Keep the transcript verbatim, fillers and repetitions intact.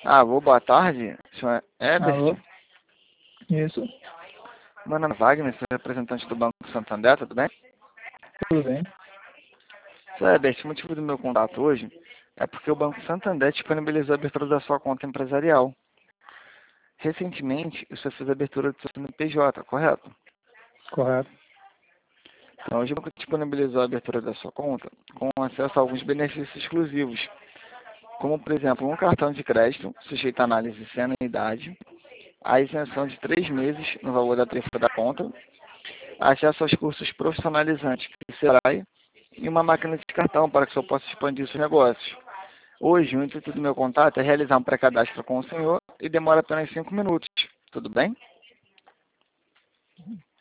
Ah, boa boa tarde, senhor Ebert. Alô? Isso, Meu nome é Wagner, sou representante do Banco Santander, tudo bem? tudo bem. Senhor Ebert, o motivo do meu contato hoje é porque o Banco Santander disponibilizou a abertura da sua conta empresarial. Recentemente, o senhor fez a abertura do seu C N P J, correto? Correto. Então, hoje o banco disponibilizou a abertura da sua conta com acesso a alguns benefícios exclusivos, como, por exemplo, um cartão de crédito sujeito à análise sem anuidade, a isenção de três meses no valor da tarifa da conta, acesso aos cursos profissionalizantes do Sebrae e uma máquina de cartão para que o senhor possa expandir seus negócios. Hoje, o intuito do meu contato é realizar um pré-cadastro com o senhor e demora apenas cinco minutos. Tudo bem?